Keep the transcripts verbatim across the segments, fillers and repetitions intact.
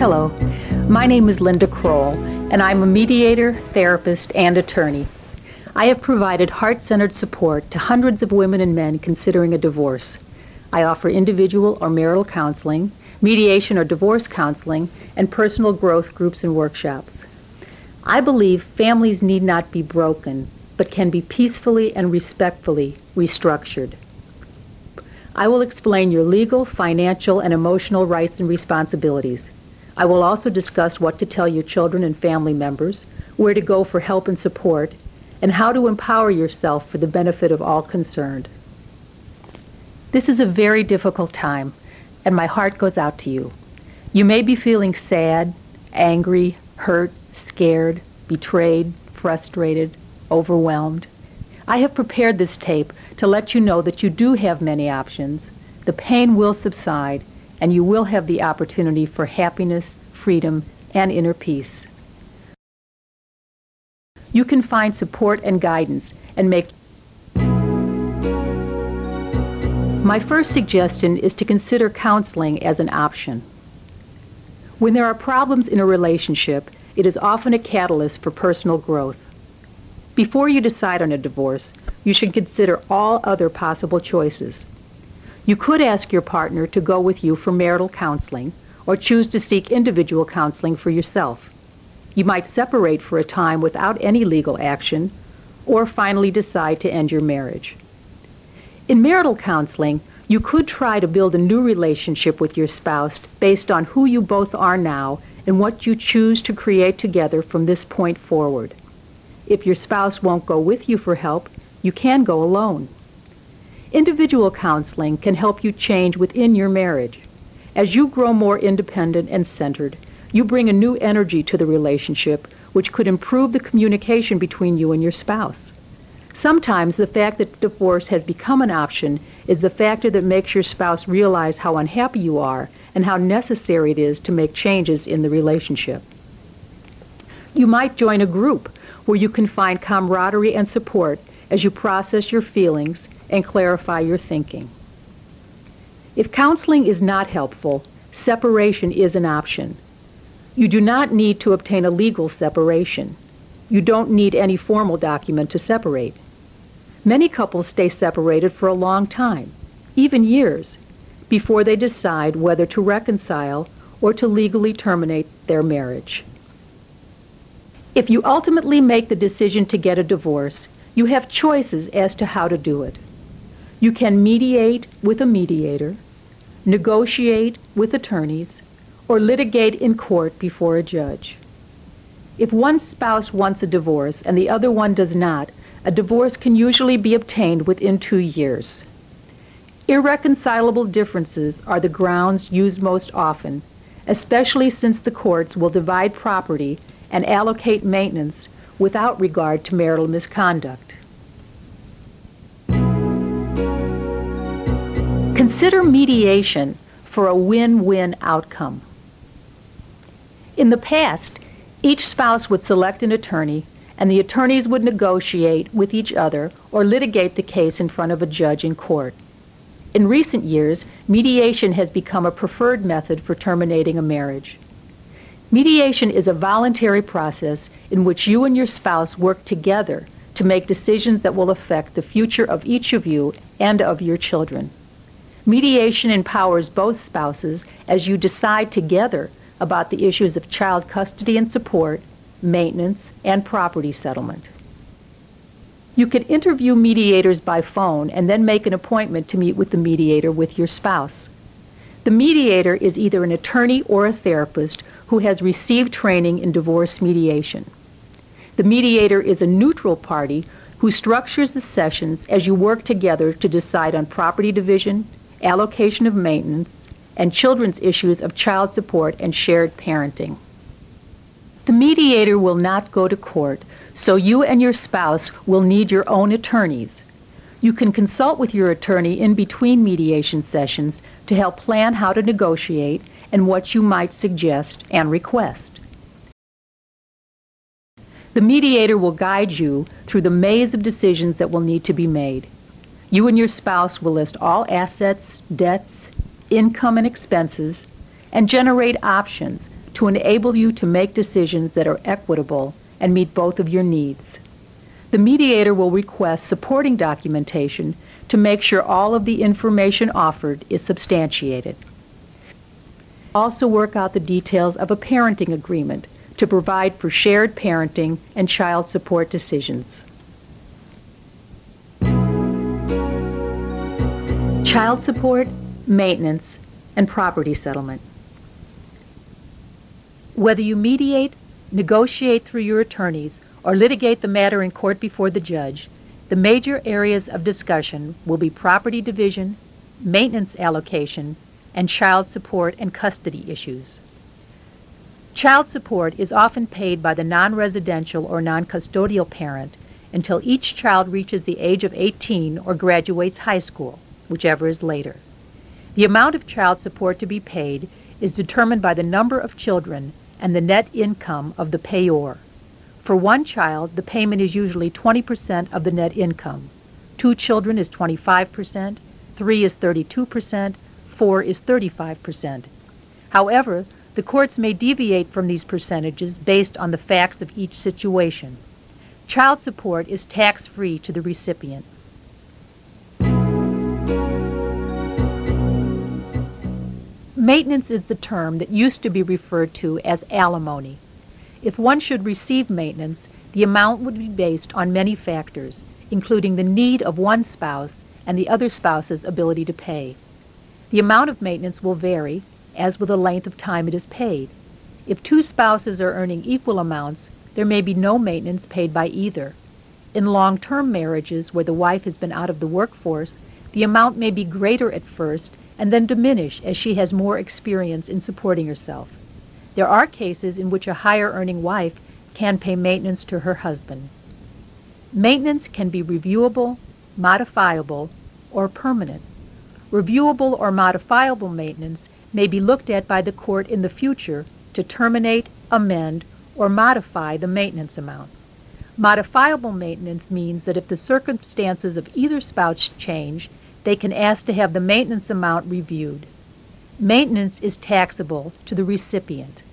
Hello, my name is Linda Kroll, and I'm a mediator, therapist, and attorney. I have provided heart-centered support to hundreds of women and men considering a divorce. I offer individual or marital counseling, mediation or divorce counseling, and personal growth groups and workshops. I believe families need not be broken, but can be peacefully and respectfully restructured. I will explain your legal, financial, and emotional rights and responsibilities. I will also discuss what to tell your children and family members, where to go for help and support, and how to empower yourself for the benefit of all concerned. This is a very difficult time, and my heart goes out to you. You may be feeling sad, angry, hurt, scared, betrayed, frustrated, overwhelmed. I have prepared this tape to let you know that you do have many options. The pain will subside, and you will have the opportunity for happiness, freedom, and inner peace. You can find support and guidance and make... My first suggestion is to consider counseling as an option. When there are problems in a relationship, it is often a catalyst for personal growth. Before you decide on a divorce, you should consider all other possible choices. You could ask your partner to go with you for marital counseling, or choose to seek individual counseling for yourself. You might separate for a time without any legal action, or finally decide to end your marriage. In marital counseling, you could try to build a new relationship with your spouse based on who you both are now and what you choose to create together from this point forward. If your spouse won't go with you for help, you can go alone. Individual counseling can help you change within your marriage. As you grow more independent and centered, you bring a new energy to the relationship, which could improve the communication between you and your spouse. Sometimes the fact that divorce has become an option is the factor that makes your spouse realize how unhappy you are and how necessary it is to make changes in the relationship. You might join a group where you can find camaraderie and support as you process your feelings and clarify your thinking. If counseling is not helpful, separation is an option. You do not need to obtain a legal separation. You don't need any formal document to separate. Many couples stay separated for a long time, even years, before they decide whether to reconcile or to legally terminate their marriage. If you ultimately make the decision to get a divorce, you have choices as to how to do it. You can mediate with a mediator, negotiate with attorneys, or litigate in court before a judge. If one spouse wants a divorce and the other one does not, a divorce can usually be obtained within two years. Irreconcilable differences are the grounds used most often, especially since the courts will divide property and allocate maintenance without regard to marital misconduct. Consider mediation for a win-win outcome. In the past, each spouse would select an attorney, and the attorneys would negotiate with each other or litigate the case in front of a judge in court. In recent years, mediation has become a preferred method for terminating a marriage. Mediation is a voluntary process in which you and your spouse work together to make decisions that will affect the future of each of you and of your children. Mediation empowers both spouses as you decide together about the issues of child custody and support, maintenance, and property settlement. You can interview mediators by phone and then make an appointment to meet with the mediator with your spouse. The mediator is either an attorney or a therapist who has received training in divorce mediation. The mediator is a neutral party who structures the sessions as you work together to decide on property division, allocation of maintenance, and children's issues of child support and shared parenting. The mediator will not go to court, so you and your spouse will need your own attorneys. You can consult with your attorney in between mediation sessions to help plan how to negotiate and what you might suggest and request. The mediator will guide you through the maze of decisions that will need to be made. You and your spouse will list all assets, debts, income, and expenses, and generate options to to enable you to make decisions that are equitable and meet both of your needs. The mediator will request supporting documentation to make sure all of the information offered is substantiated. Also work out the details of a parenting agreement to provide for shared parenting and child support decisions. Child support, maintenance, and property settlement. Whether you mediate, negotiate through your attorneys, or litigate the matter in court before the judge, the major areas of discussion will be property division, maintenance allocation, and child support and custody issues. Child support is often paid by the non-residential or non-custodial parent until each child reaches the age of eighteen or graduates high school, whichever is later. The amount of child support to be paid is determined by the number of children and the net income of the payor. For one child, the payment is usually twenty percent of the net income. Two children is twenty-five percent, three is thirty-two percent, four is thirty-five percent. However, the courts may deviate from these percentages based on the facts of each situation. Child support is tax-free to the recipient. Maintenance is the term that used to be referred to as alimony. If one should receive maintenance, the amount would be based on many factors, including the need of one spouse and the other spouse's ability to pay. The amount of maintenance will vary, as with the length of time it is paid. If two spouses are earning equal amounts, there may be no maintenance paid by either. In long-term marriages where the wife has been out of the workforce, the amount may be greater at first and then diminish as she has more experience in supporting herself. There are cases in which a higher-earning wife can pay maintenance to her husband. Maintenance can be reviewable, modifiable, or permanent. Reviewable or modifiable maintenance may be looked at by the court in the future to terminate, amend, or modify the maintenance amount. Modifiable maintenance means that if the circumstances of either spouse change, they can ask to have the maintenance amount reviewed. Maintenance is taxable to the recipient.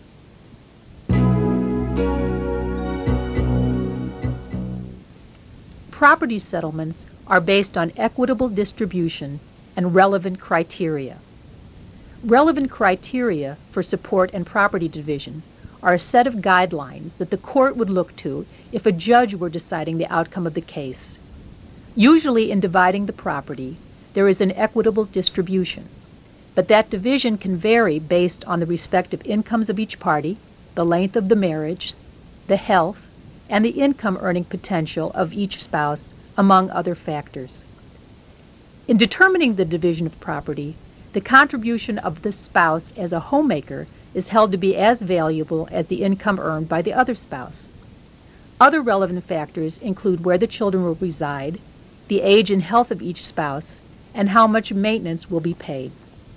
Property settlements are based on equitable distribution and relevant criteria. Relevant criteria for support and property division are a set of guidelines that the court would look to if a judge were deciding the outcome of the case. Usually in dividing the property, there is an equitable distribution, but that division can vary based on the respective incomes of each party, the length of the marriage, the health, and the income earning potential of each spouse, among other factors. In determining the division of property, the contribution of the spouse as a homemaker is held to be as valuable as the income earned by the other spouse. Other relevant factors include where the children will reside, the age and health of each spouse, and how much maintenance will be paid.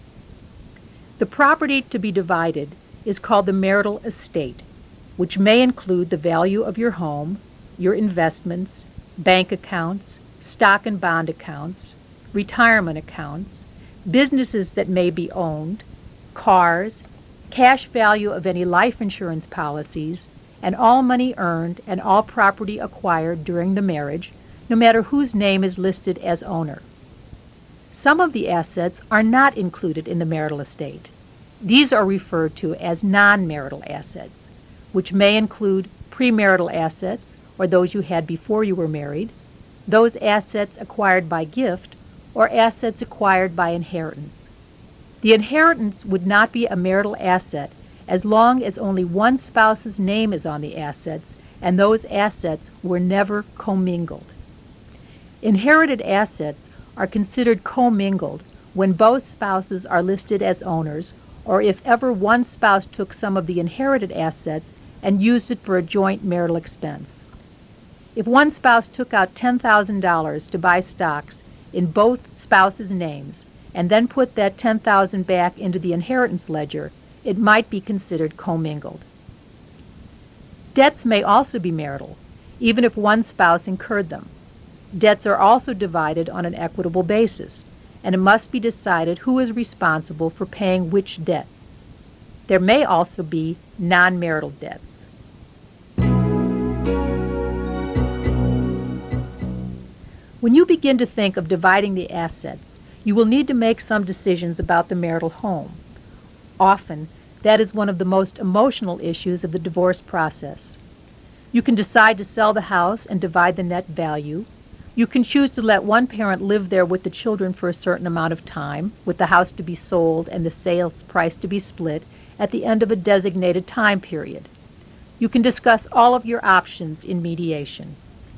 The property to be divided is called the marital estate, which may include the value of your home, your investments, bank accounts, stock and bond accounts, retirement accounts, businesses that may be owned, cars, cash value of any life insurance policies, and all money earned and all property acquired during the marriage, no matter whose name is listed as owner. Some of the assets are not included in the marital estate. These are referred to as non-marital assets, which may include premarital assets, or those you had before you were married, those assets acquired by gift, or assets acquired by inheritance. The inheritance would not be a marital asset as long as only one spouse's name is on the assets and those assets were never commingled. Inherited assets are considered commingled when both spouses are listed as owners, or if ever one spouse took some of the inherited assets and used it for a joint marital expense. If one spouse took out ten thousand dollars to buy stocks in both spouses' names and then put that ten thousand dollars back into the inheritance ledger, it might be considered commingled. Debts may also be marital, even if one spouse incurred them. Debts are also divided on an equitable basis, and it must be decided who is responsible for paying which debt. There may also be non-marital debts. When you begin to think of dividing the assets, you will need to make some decisions about the marital home. Often, that is one of the most emotional issues of the divorce process. You can decide to sell the house and divide the net value. You can choose to let one parent live there with the children for a certain amount of time, with the house to be sold and the sales price to be split at the end of a designated time period. You can discuss all of your options in mediation.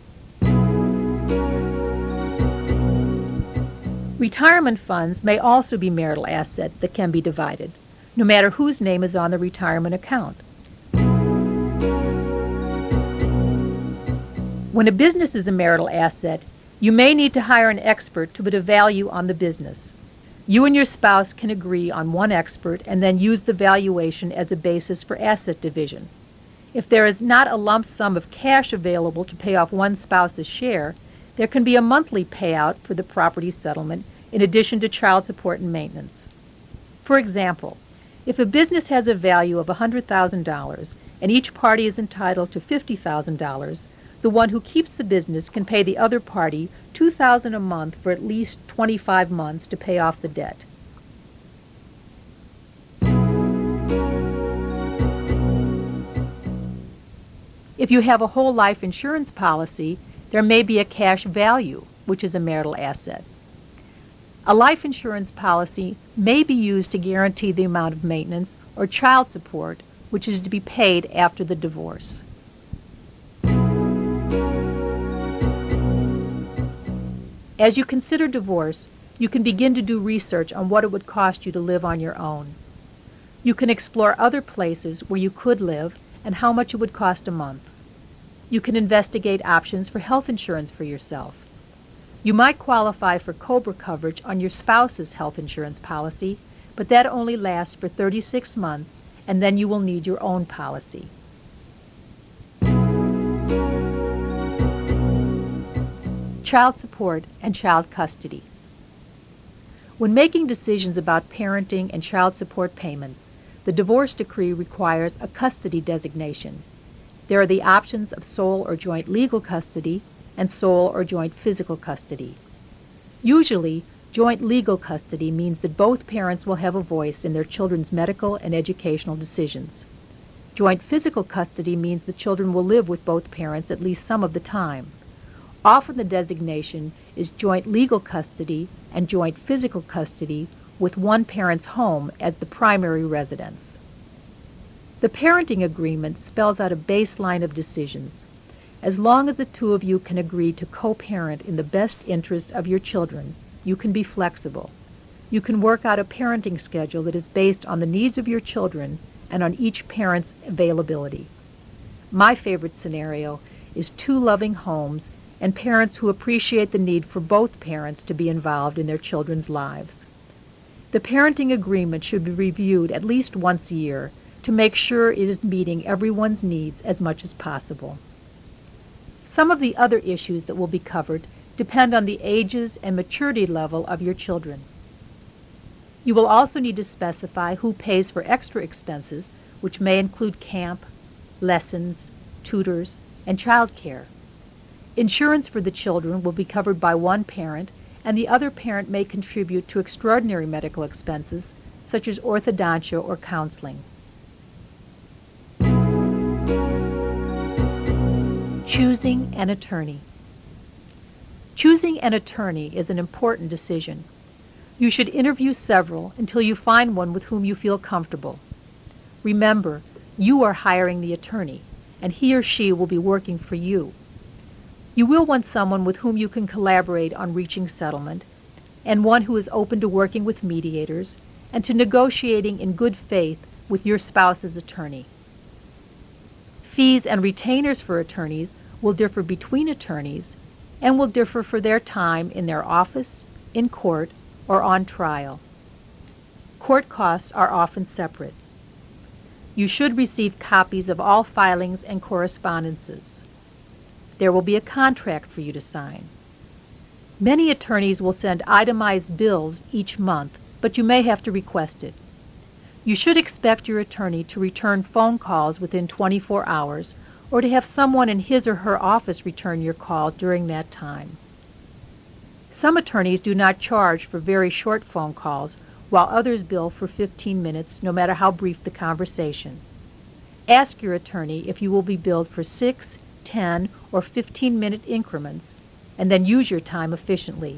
Retirement funds may also be marital assets that can be divided, no matter whose name is on the retirement account. When a business is a marital asset, you may need to hire an expert to put a value on the business. You and your spouse can agree on one expert and then use the valuation as a basis for asset division. If there is not a lump sum of cash available to pay off one spouse's share, there can be a monthly payout for the property settlement in addition to child support and maintenance. For example, if a business has a value of one hundred thousand dollars and each party is entitled to fifty thousand dollars, the one who keeps the business can pay the other party two thousand dollars a month for at least twenty-five months to pay off the debt. If you have a whole life insurance policy, there may be a cash value, which is a marital asset. A life insurance policy may be used to guarantee the amount of maintenance or child support which is to be paid after the divorce. As you consider divorce, you can begin to do research on what it would cost you to live on your own. You can explore other places where you could live and how much it would cost a month. You can investigate options for health insurance for yourself. You might qualify for COBRA coverage on your spouse's health insurance policy, but that only lasts for thirty-six months, and then you will need your own policy. Child support and child custody. When making decisions about parenting and child support payments, the divorce decree requires a custody designation. There are the options of sole or joint legal custody and sole or joint physical custody. Usually, joint legal custody means that both parents will have a voice in their children's medical and educational decisions. Joint physical custody means the children will live with both parents at least some of the time. Often the designation is joint legal custody and joint physical custody with one parent's home as the primary residence. The parenting agreement spells out a baseline of decisions. As long as the two of you can agree to co-parent in the best interest of your children, you can be flexible. You can work out a parenting schedule that is based on the needs of your children and on each parent's availability. My favorite scenario is two loving homes and parents who appreciate the need for both parents to be involved in their children's lives. The parenting agreement should be reviewed at least once a year to make sure it is meeting everyone's needs as much as possible. Some of the other issues that will be covered depend on the ages and maturity level of your children. You will also need to specify who pays for extra expenses, which may include camp, lessons, tutors, and child care. Insurance for the children will be covered by one parent, and the other parent may contribute to extraordinary medical expenses, such as orthodontia or counseling. Choosing an attorney. Choosing an attorney is an important decision. You should interview several until you find one with whom you feel comfortable. Remember, you are hiring the attorney, and he or she will be working for you. You will want someone with whom you can collaborate on reaching settlement, and one who is open to working with mediators and to negotiating in good faith with your spouse's attorney. Fees and retainers for attorneys will differ between attorneys and will differ for their time in their office, in court, or on trial. Court costs are often separate. You should receive copies of all filings and correspondences. There will be a contract for you to sign. Many attorneys will send itemized bills each month, but you may have to request it. You should expect your attorney to return phone calls within twenty-four hours or to have someone in his or her office return your call during that time. Some attorneys do not charge for very short phone calls, while others bill for fifteen minutes, no matter how brief the conversation. Ask your attorney if you will be billed for six, ten, or fifteen-minute increments, and then use your time efficiently.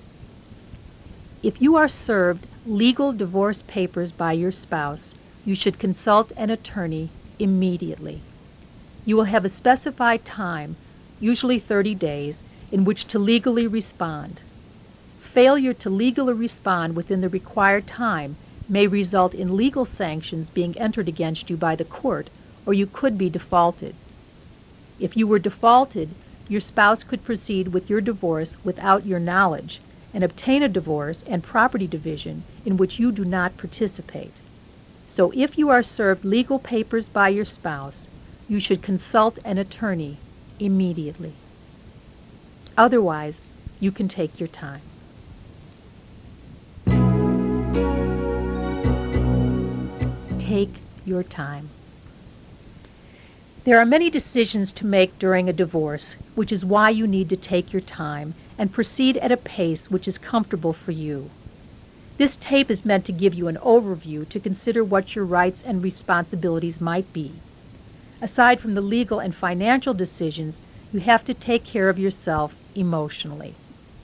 If you are served legal divorce papers by your spouse, you should consult an attorney immediately. You will have a specified time, usually thirty days, in which to legally respond. Failure to legally respond within the required time may result in legal sanctions being entered against you by the court, or you could be defaulted. If you were defaulted, your spouse could proceed with your divorce without your knowledge and obtain a divorce and property division in which you do not participate. So if you are served legal papers by your spouse, you should consult an attorney immediately. Otherwise, you can take your time. Take your time. There are many decisions to make during a divorce, which is why you need to take your time and proceed at a pace which is comfortable for you. This tape is meant to give you an overview to consider what your rights and responsibilities might be. Aside from the legal and financial decisions, you have to take care of yourself emotionally.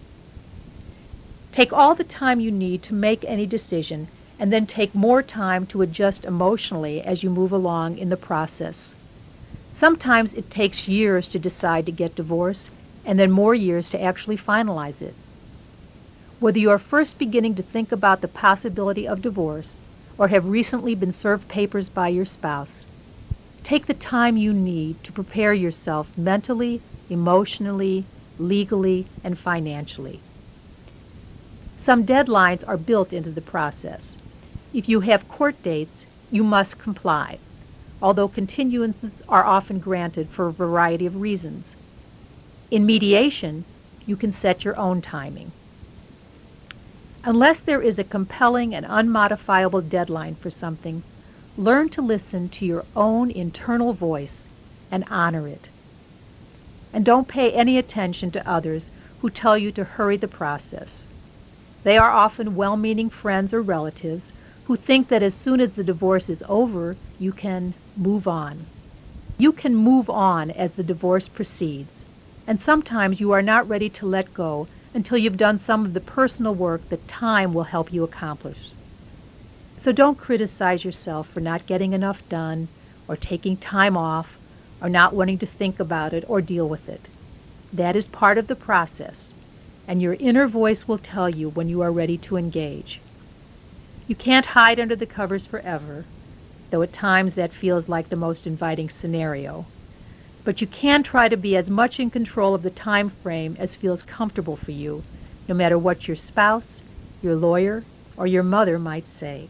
Take all the time you need to make any decision, and then take more time to adjust emotionally as you move along in the process. Sometimes it takes years to decide to get divorced, and then more years to actually finalize it. Whether you are first beginning to think about the possibility of divorce or have recently been served papers by your spouse, take the time you need to prepare yourself mentally, emotionally, legally, and financially. Some deadlines are built into the process. If you have court dates, you must comply, although continuances are often granted for a variety of reasons. In mediation, you can set your own timing. Unless there is a compelling and unmodifiable deadline for something, learn to listen to your own internal voice and honor it. And don't pay any attention to others who tell you to hurry the process. They are often well-meaning friends or relatives who think that as soon as the divorce is over, you can move on. You can move on as the divorce proceeds, and sometimes you are not ready to let go until you've done some of the personal work that time will help you accomplish. So don't criticize yourself for not getting enough done, or taking time off, or not wanting to think about it or deal with it. That is part of the process, and your inner voice will tell you when you are ready to engage. You can't hide under the covers forever, though at times that feels like the most inviting scenario. But you can try to be as much in control of the time frame as feels comfortable for you, no matter what your spouse, your lawyer, or your mother might say.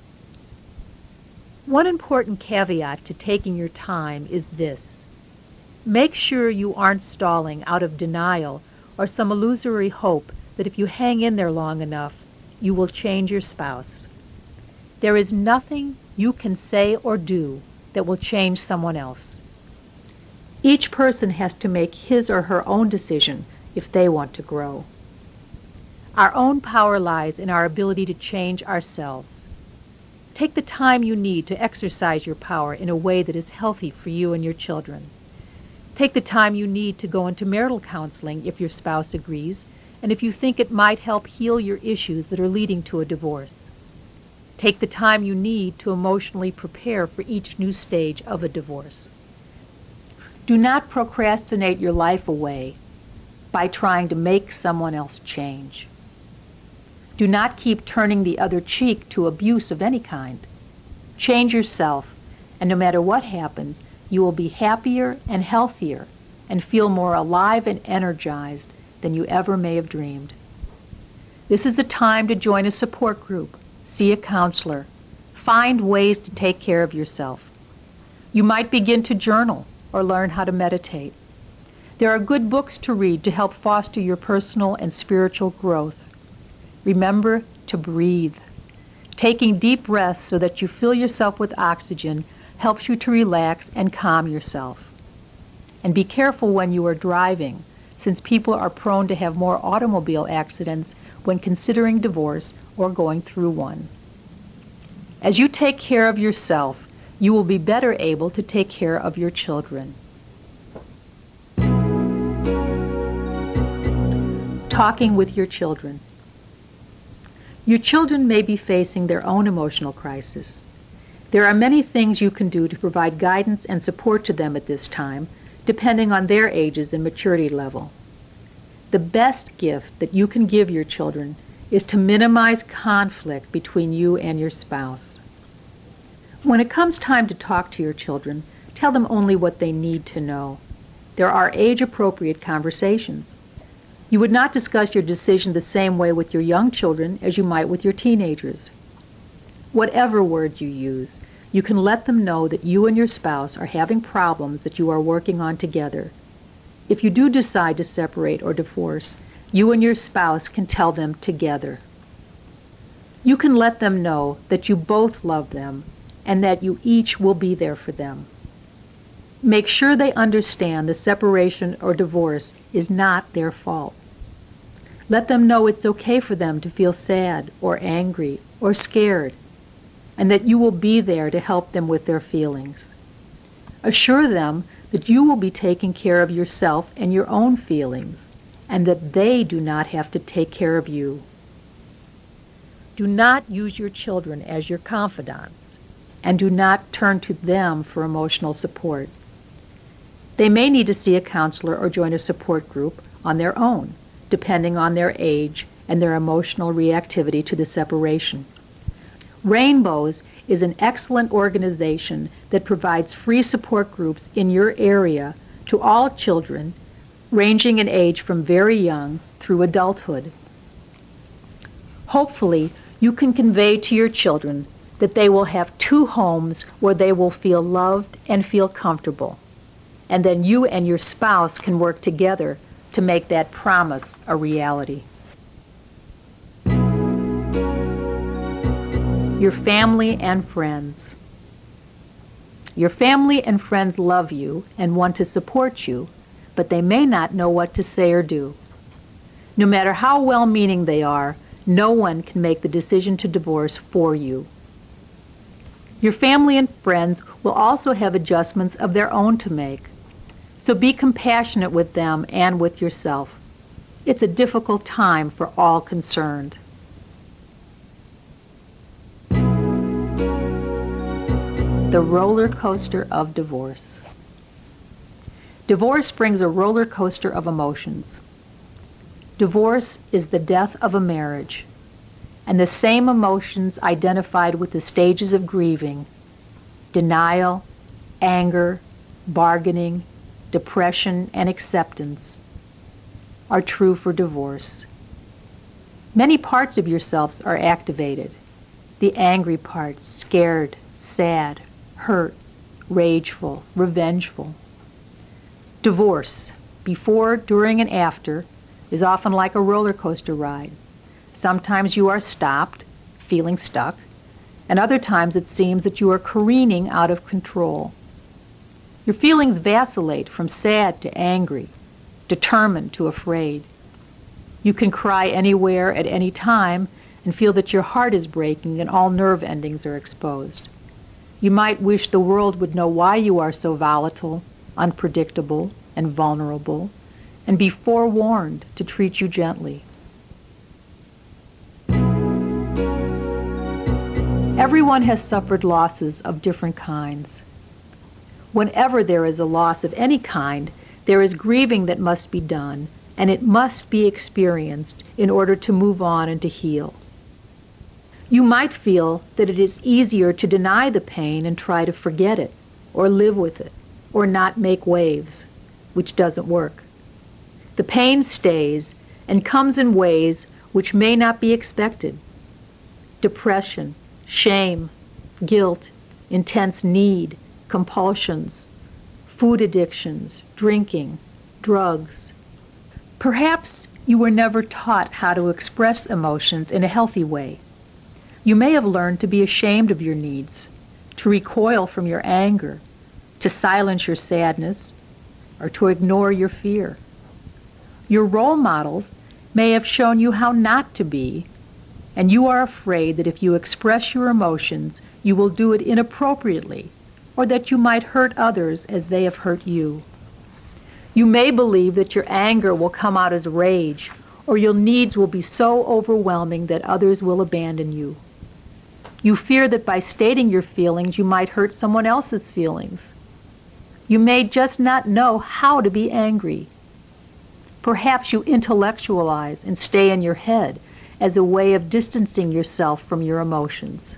One important caveat to taking your time is this. Make sure you aren't stalling out of denial or some illusory hope that if you hang in there long enough, you will change your spouse. There is nothing you can say or do that will change someone else. Each person has to make his or her own decision if they want to grow. Our own power lies in our ability to change ourselves. Take the time you need to exercise your power in a way that is healthy for you and your children. Take the time you need to go into marital counseling if your spouse agrees, and if you think it might help heal your issues that are leading to a divorce. Take the time you need to emotionally prepare for each new stage of a divorce. Do not procrastinate your life away by trying to make someone else change. Do not keep turning the other cheek to abuse of any kind. Change yourself, and no matter what happens, you will be happier and healthier and feel more alive and energized than you ever may have dreamed. This is the time to join a support group, see a counselor, find ways to take care of yourself. You might begin to journal or learn how to meditate. There are good books to read to help foster your personal and spiritual growth. Remember to breathe. Taking deep breaths so that you fill yourself with oxygen helps you to relax and calm yourself. And be careful when you are driving, since people are prone to have more automobile accidents when considering divorce or going through one. As you take care of yourself, you will be better able to take care of your children. Talking with your children. Your children may be facing their own emotional crisis. There are many things you can do to provide guidance and support to them at this time, depending on their ages and maturity level. The best gift that you can give your children is to minimize conflict between you and your spouse. When it comes time to talk to your children, tell them only what they need to know. There are age-appropriate conversations. You would not discuss your decision the same way with your young children as you might with your teenagers. Whatever word you use, you can let them know that you and your spouse are having problems that you are working on together. If you do decide to separate or divorce, you and your spouse can tell them together. You can let them know that you both love them and that you each will be there for them. Make sure they understand the separation or divorce is not their fault. Let them know it's okay for them to feel sad or angry or scared, and that you will be there to help them with their feelings. Assure them that you will be taking care of yourself and your own feelings, and that they do not have to take care of you. Do not use your children as your confidants, and do not turn to them for emotional support. They may need to see a counselor or join a support group on their own, depending on their age and their emotional reactivity to the separation. Rainbows is an excellent organization that provides free support groups in your area to all children, ranging in age from very young through adulthood. Hopefully, you can convey to your children that they will have two homes where they will feel loved and feel comfortable, and then you and your spouse can work together to make that promise a reality. Your family and friends. Your family and friends love you and want to support you, but they may not know what to say or do. No matter how well-meaning they are, no one can make the decision to divorce for you. Your family and friends will also have adjustments of their own to make, so be compassionate with them and with yourself. It's a difficult time for all concerned. The roller coaster of divorce. Divorce brings a roller coaster of emotions. Divorce is the death of a marriage, and the same emotions identified with the stages of grieving, denial, anger, bargaining, depression, and acceptance, are true for divorce. Many parts of yourselves are activated. The angry parts, scared, sad, hurt, rageful, revengeful. Divorce, before, during, and after, is often like a roller coaster ride. Sometimes you are stopped, feeling stuck, and other times it seems that you are careening out of control. Your feelings vacillate from sad to angry, determined to afraid. You can cry anywhere at any time and feel that your heart is breaking and all nerve endings are exposed. You might wish the world would know why you are so volatile, unpredictable, and vulnerable, and be forewarned to treat you gently. Everyone has suffered losses of different kinds. Whenever there is a loss of any kind, there is grieving that must be done, and it must be experienced in order to move on and to heal. You might feel that it is easier to deny the pain and try to forget it, or live with it, or not make waves, which doesn't work. The pain stays and comes in ways which may not be expected. Depression, shame, guilt, intense need, compulsions, food addictions, drinking, drugs. Perhaps you were never taught how to express emotions in a healthy way. You may have learned to be ashamed of your needs, to recoil from your anger, to silence your sadness, or to ignore your fear. Your role models may have shown you how not to be, and you are afraid that if you express your emotions, you will do it inappropriately, or that you might hurt others as they have hurt you. You may believe that your anger will come out as rage, or your needs will be so overwhelming that others will abandon you. You fear that by stating your feelings, you might hurt someone else's feelings. You may just not know how to be angry. Perhaps you intellectualize and stay in your head as a way of distancing yourself from your emotions.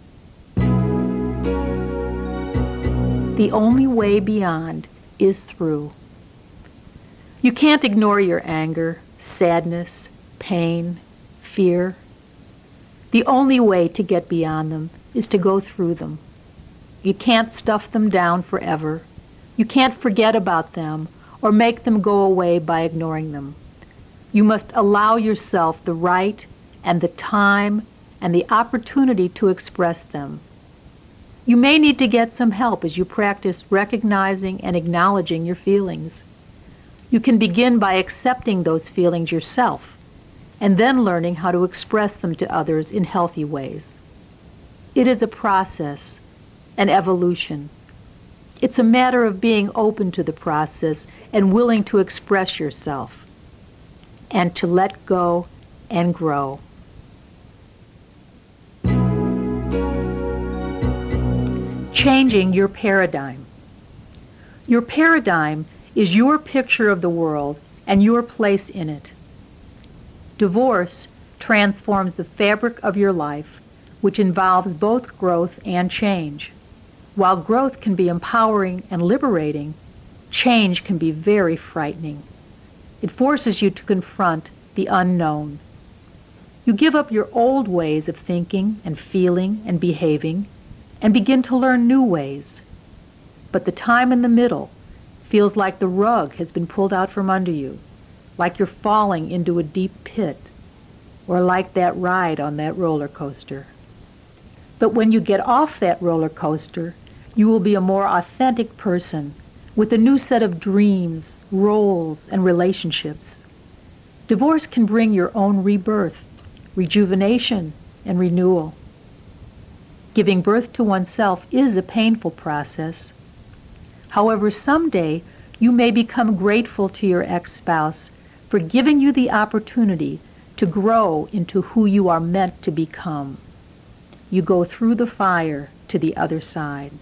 The only way beyond is through. You can't ignore your anger, sadness, pain, fear. The only way to get beyond them is to go through them. You can't stuff them down forever. You can't forget about them or make them go away by ignoring them. You must allow yourself the right and the time and the opportunity to express them. You may need to get some help as you practice recognizing and acknowledging your feelings. You can begin by accepting those feelings yourself and then learning how to express them to others in healthy ways. It is a process, an evolution. It's a matter of being open to the process and willing to express yourself and to let go and grow. Changing your paradigm. Your paradigm is your picture of the world and your place in it. Divorce transforms the fabric of your life, which involves both growth and change. While growth can be empowering and liberating, change can be very frightening. It forces you to confront the unknown. You give up your old ways of thinking and feeling and behaving and begin to learn new ways. But the time in the middle feels like the rug has been pulled out from under you, like you're falling into a deep pit, or like that ride on that roller coaster. But when you get off that roller coaster, you will be a more authentic person with a new set of dreams, roles, and relationships. Divorce can bring your own rebirth, rejuvenation, and renewal. Giving birth to oneself is a painful process. However, someday you may become grateful to your ex-spouse for giving you the opportunity to grow into who you are meant to become. You go through the fire to the other side.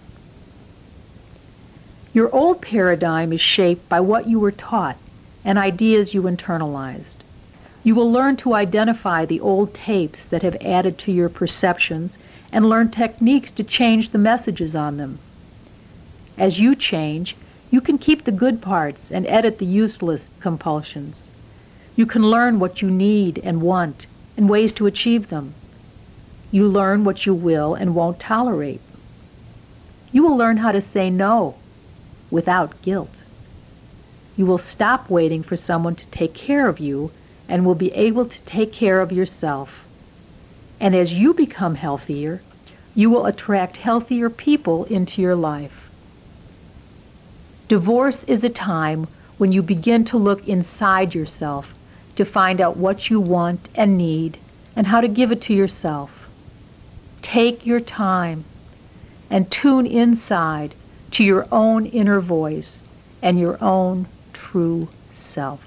Your old paradigm is shaped by what you were taught and ideas you internalized. You will learn to identify the old tapes that have added to your perceptions and learn techniques to change the messages on them. As you change, you can keep the good parts and edit the useless compulsions. You can learn what you need and want and ways to achieve them. You learn what you will and won't tolerate. You will learn how to say no without guilt. You will stop waiting for someone to take care of you and will be able to take care of yourself. And as you become healthier, you will attract healthier people into your life. Divorce is a time when you begin to look inside yourself to find out what you want and need and how to give it to yourself. Take your time and tune inside to your own inner voice and your own true self.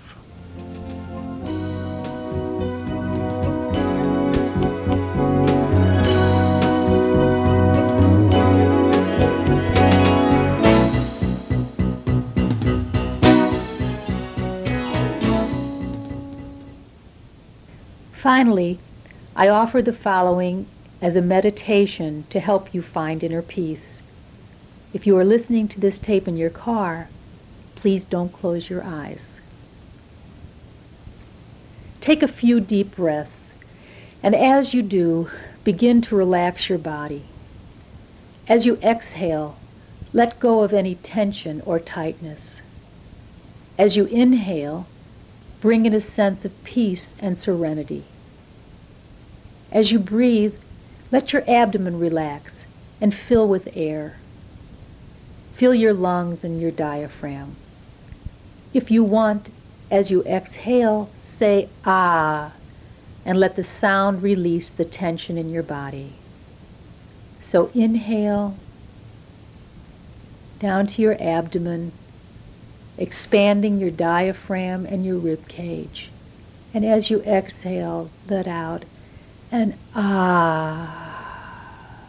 Finally, I offer the following as a meditation to help you find inner peace. If you are listening to this tape in your car, please don't close your eyes. Take a few deep breaths, and as you do, begin to relax your body. As you exhale, let go of any tension or tightness. As you inhale, bring in a sense of peace and serenity. As you breathe, Let your abdomen relax and fill with air. Fill your lungs and your diaphragm. If you want, as you exhale, say ah, and let the sound release the tension in your body. So inhale down to your abdomen, expanding your diaphragm and your rib cage. And as you exhale, let out an ah.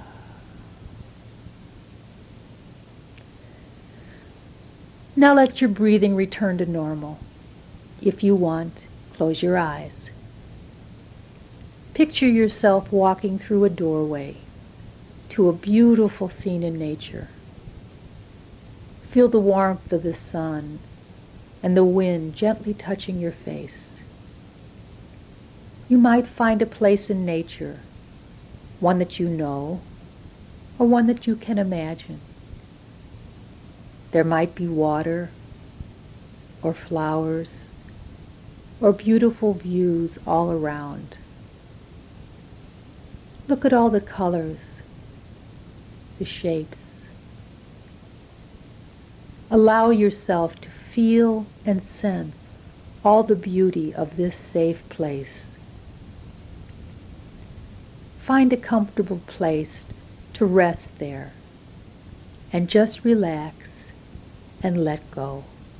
Now let your breathing return to normal. If you want, close your eyes. Picture yourself walking through a doorway to a beautiful scene in nature. Feel the warmth of the sun and the wind gently touching your face. You might find a place in nature, one that you know, or one that you can imagine. There might be water, or flowers, or beautiful views all around. Look at all the colors, the shapes. Allow yourself to feel and sense all the beauty of this safe place. Find a comfortable place to rest there and just relax and let go.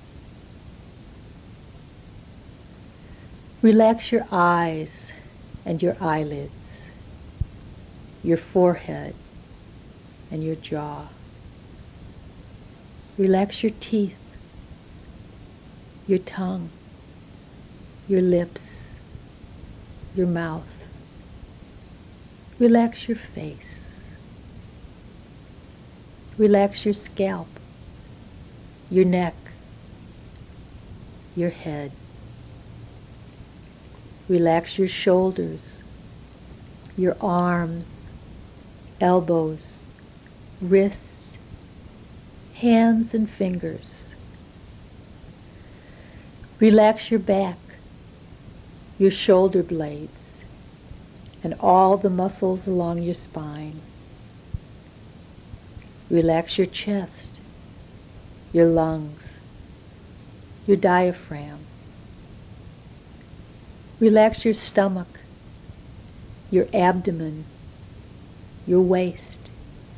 Relax your eyes and your eyelids, your forehead and your jaw. Relax your teeth, your tongue, your lips, your mouth. Relax your face. Relax your scalp, your neck, your head. Relax your shoulders, your arms, elbows, wrists, hands and fingers. Relax your back, your shoulder blades, and all the muscles along your spine. Relax your chest, your lungs, your diaphragm. Relax your stomach, your abdomen, your waist.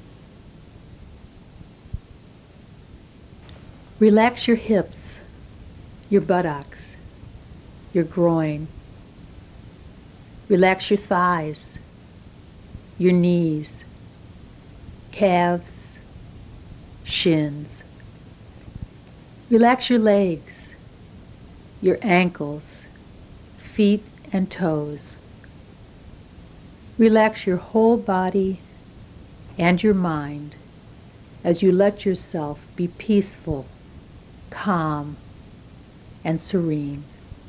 Relax your hips, your buttocks, your groin. Relax your thighs, your knees, calves, shins. Relax your legs, your ankles, feet and toes. Relax your whole body and your mind as you let yourself be peaceful, calm, and serene.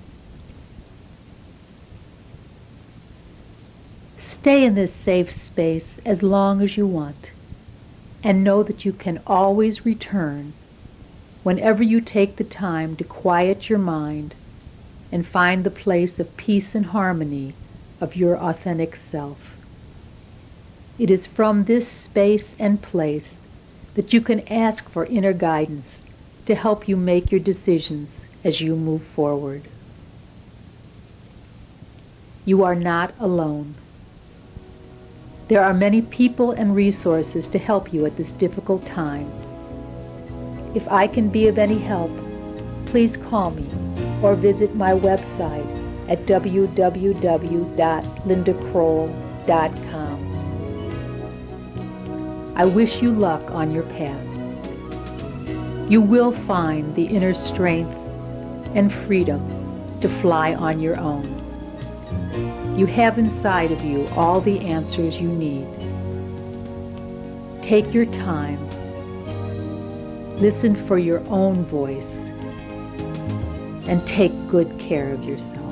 Stay in this safe space as long as you want, and know that you can always return whenever you take the time to quiet your mind and find the place of peace and harmony of your authentic self. It is from this space and place that you can ask for inner guidance to help you make your decisions as you move forward. You are not alone. There are many people and resources to help you at this difficult time. If I can be of any help, please call me or visit my website at w w w dot linda kroll dot com. I wish you luck on your path. You will find the inner strength and freedom to fly on your own. You have inside of you all the answers you need. Take your time. Listen for your own voice and take good care of yourself.